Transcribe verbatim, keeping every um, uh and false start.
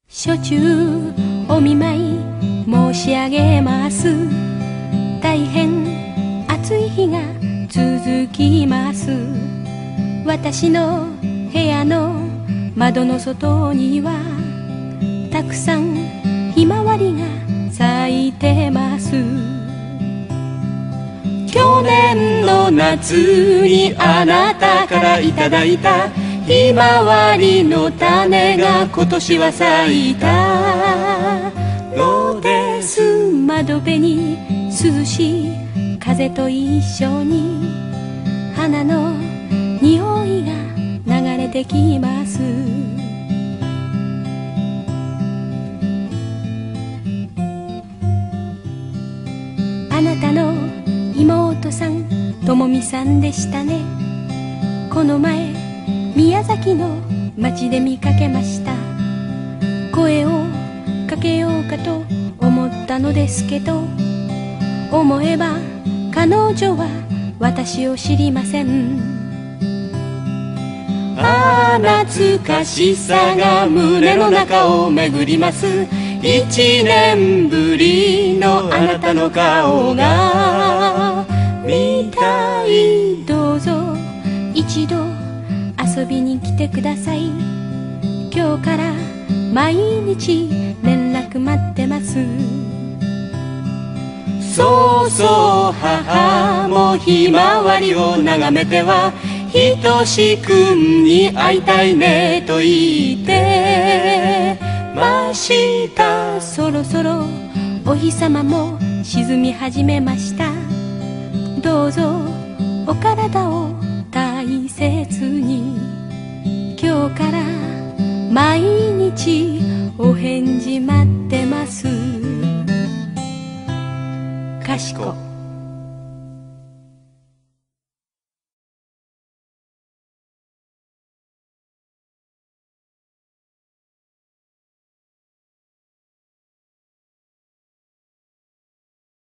初中お見舞い申し上げます。大変暑い日が続きます。私の部屋の窓の外にはたくさんひまわりが咲いてます。去年の夏にあなたからいただいたひまわりの種が今年は咲いたのです。窓辺に涼しい風と一緒に花の匂いが流れてきます。あなたの妹さんともみさんでしたね。この前宮崎の町で見かけました。声をかけようかと思ったのですけど、思えば彼女は私を知りません。ああ懐かしさが胸の中を巡ります。一年ぶりのあなたの顔が見たい。どうぞ一度遊びに来てください。今日から毎日連絡待ってます。そうそう母もひまわりを眺めてはひとしくんに会いたいねと言ってました。そろそろお日様も沈み始めました。どうぞお体を大切に。今日から毎日お返事待ってます。かしこ。